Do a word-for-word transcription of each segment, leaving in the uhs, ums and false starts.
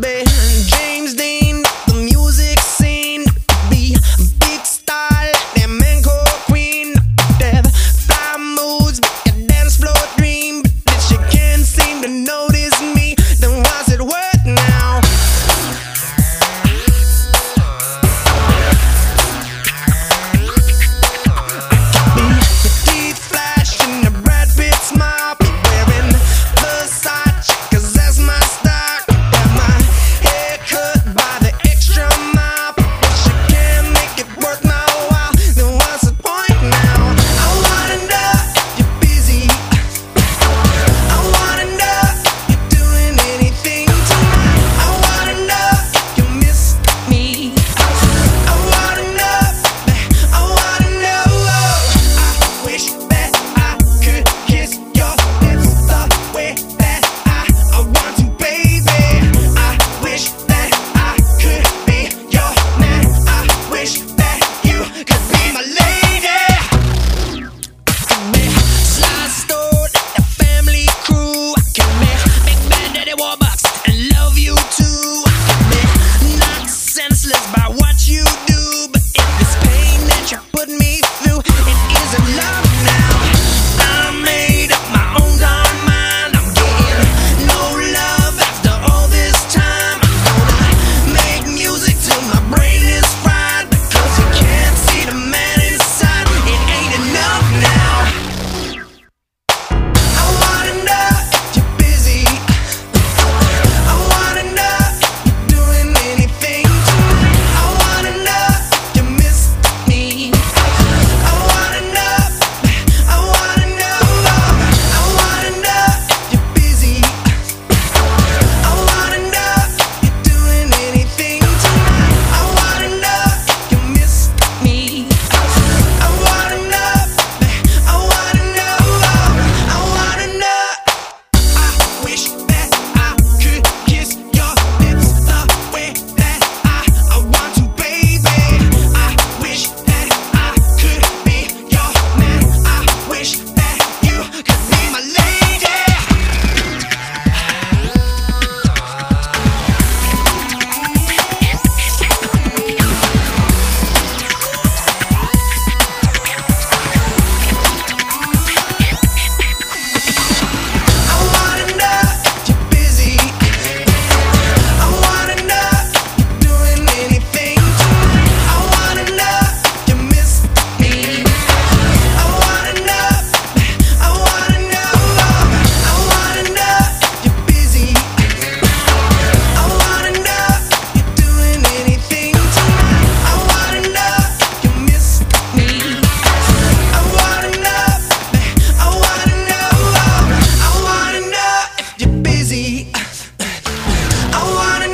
be James Dean, the music scene, be a big star like that Manco Queen, have fly moods, be a dance floor dream, but bitch you can't seem to notice me, then why's it worth now?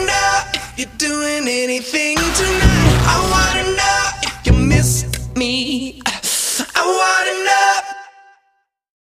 Anything tonight, I wanna know if you miss me.